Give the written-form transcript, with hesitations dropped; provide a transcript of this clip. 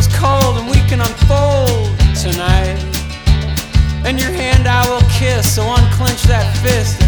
feels cold and we can unfold tonight. And your hand I will kiss, so unclench that fist